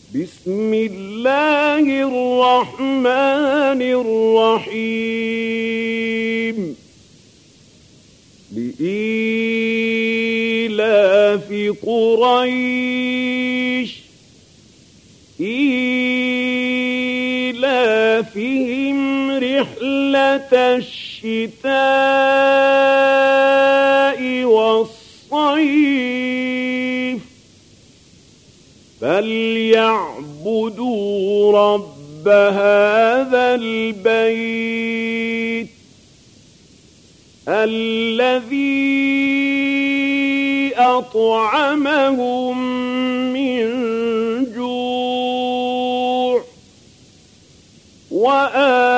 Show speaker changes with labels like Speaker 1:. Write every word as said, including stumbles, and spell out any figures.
Speaker 1: بسم الله الرحمن الرحيم لإيلاف قريش إيلافهم رحلة الشتاء والصيف فليعبدوا رب هذا البيت الذي أطعمهم من جوع وآمنهم